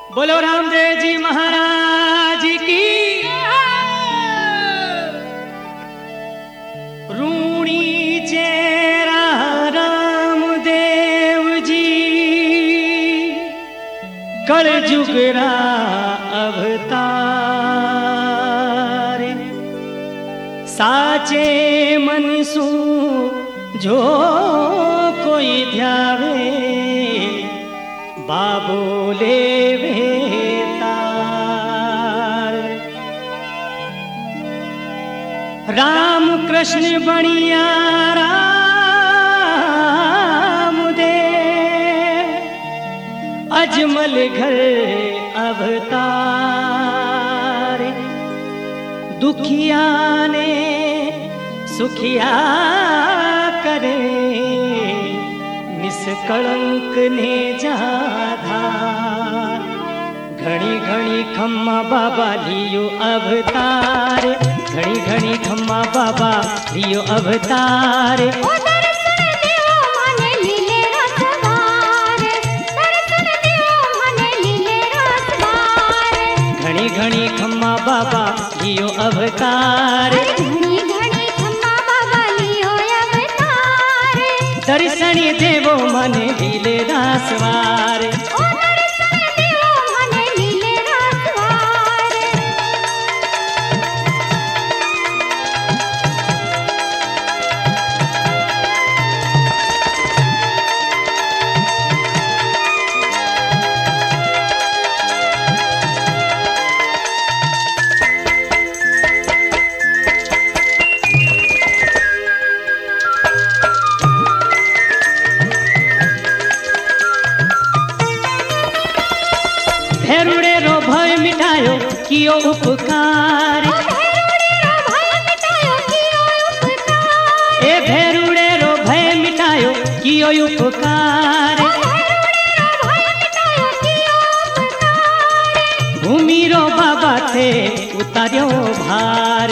बोलो रामदेव जी महाराज की। रूणी चेरा रामदेव जी कल जुगरा अवतार। साचे मन सु जो कोई ध्यावे बाबो लेवे तार। राम कृष्ण बणिया राम दे अजमल घर अवतार। दुखिया ने सुखिया करे निष्कलंक ने जाधार। घड़ी घड़ी खम्मा बाबा लियो अवतार। घड़ी घड़ी खम्मा बाबा लियो अवतार। घड़ी घड़ी खम्मा बाबा लियो अवतार। दर्शनी देवो मन लीले रासवार। भेरुड़े रो भय मिटायो कियो उपकार। ए भेरुड़े रो भय मिटायो कियो उपकार। भूमि रो बाबा थे उतार्यो भार।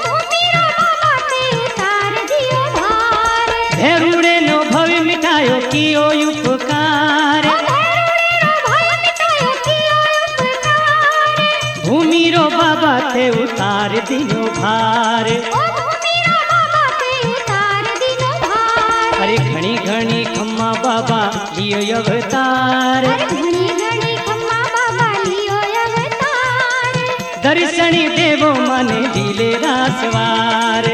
भेरुड़े नो भय मिटायो कियो उपकार। भूमि रो बाबा थे उतार दिनो भार। अरे घणी घणी खम्मा बाबा लियो अवतार। दर्शनी देवो मन लीले रासवार।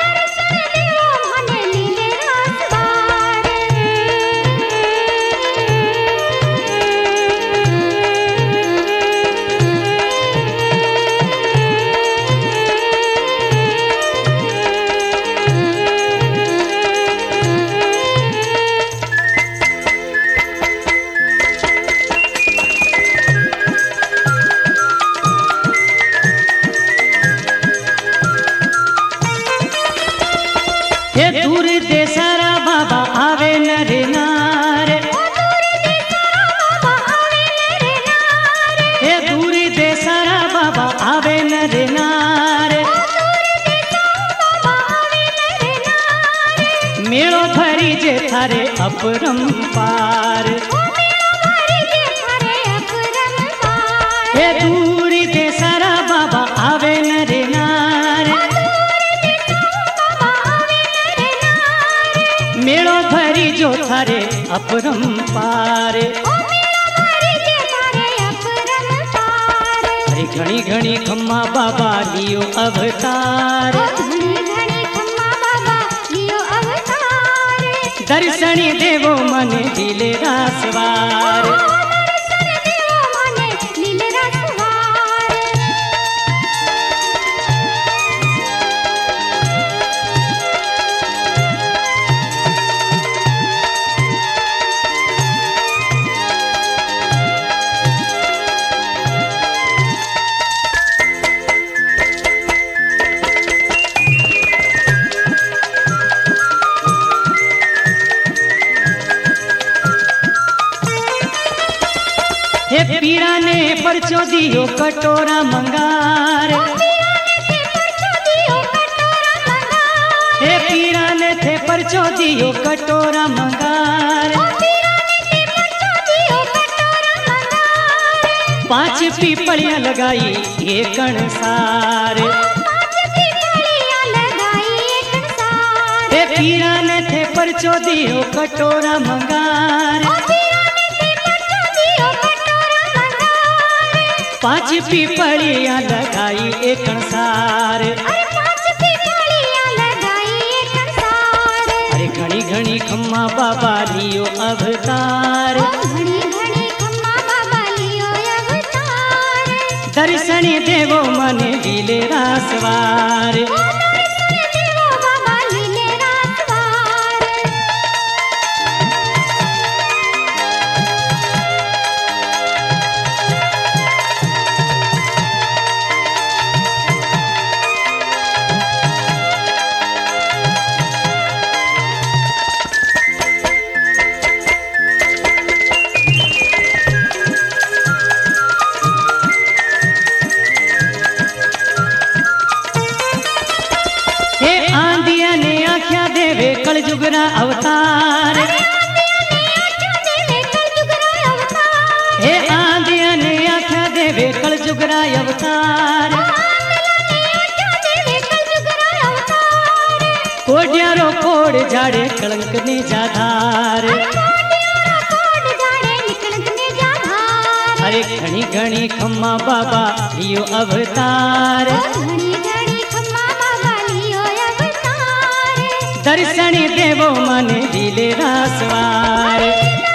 हे दूर देसारा बाबा आवे नर नार। हे दूर देसारा बाबा आवे नर नार। मेलो भरी जे थारे अपरंपार। हे दूर देसारा बाबा आवे नर नार। मेलो भरी जो थारे अपरंपार। अरे घणी घणी खम्मा बाबा लियो अवतार। दर्शनी देवो मन लीले रासवार। हे पीरा ने परचो दियो कटोरा मंगार। हे पीरा ने थे परचो दियो कटोरा मंगार। पांच पीपड़ियां लगाई एक कणसार। हे पीरा ने थे परचो दियो कटोरा मंगार। पांच पीपड़ियां लगाई एक कणसार। अरे घणी घणी खम्मा बाबा लियो अवतार। दर्शन देवो मने लीले रासवार। कलजुगरा अवतार। हे आंधिया ने आख्या देवे कलजुगरा अवतार। कोडियारो कोड जाड़े कलंक ने जाधार। अरे घणी घणी खम्मा बाबा लियो अवतार। दर्शन देवो मने लीले रासवार।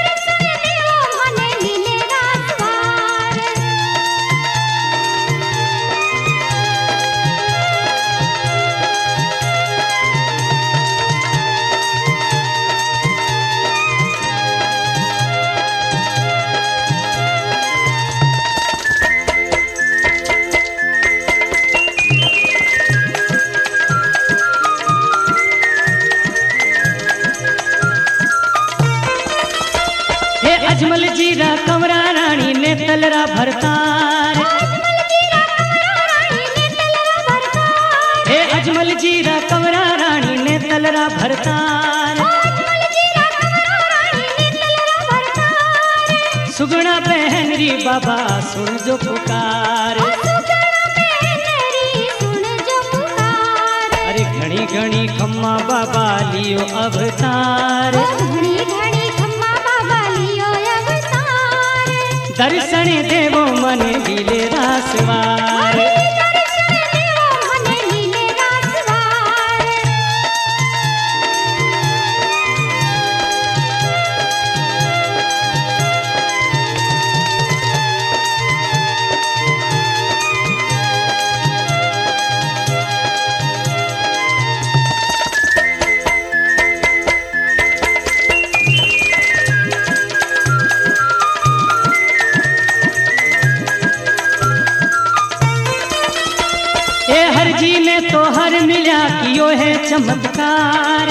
अजमल जीरा कंवरा रानी ने तलरा भरतार। हे अजमल जीरा कंवरा रानी ने तलरा भरतार। सुगुना पहनरी बाबा सुन जो पुकार। अरे घणी घणी खम्मा बाबा लियो अवतार। दर्शन देवो मने लीले रासवार। हर जी ने तो हर मिला कियो है चमत्कार।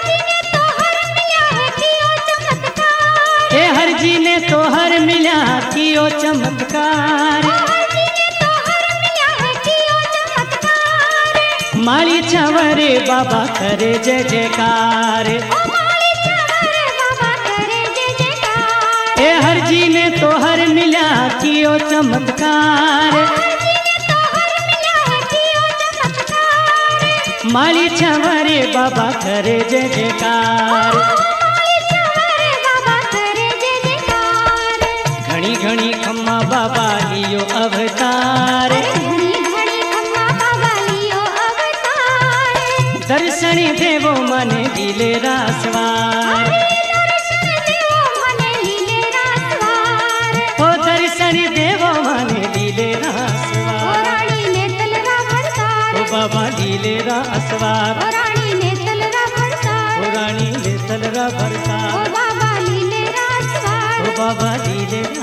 हे हर जी ने तो हर मिला कियो चमत्कार। माली छवरे बाबा करे जय जयकार। हे हर जी ने तो हर मिला कियो चमत्कार। माली छवरे बाबा करे जय जयकार। घणी घणी खम्मा बाबा लियो अवतार। दर्शन देवो मने लीले रासवार। ओ दर्शन देवो मने लीले रासवार। बाबा लीले रासवार। रानी ने तलरा भरतार। रानी ने तलरा भरतार। बाबा लीले रासवार। बाबा लीले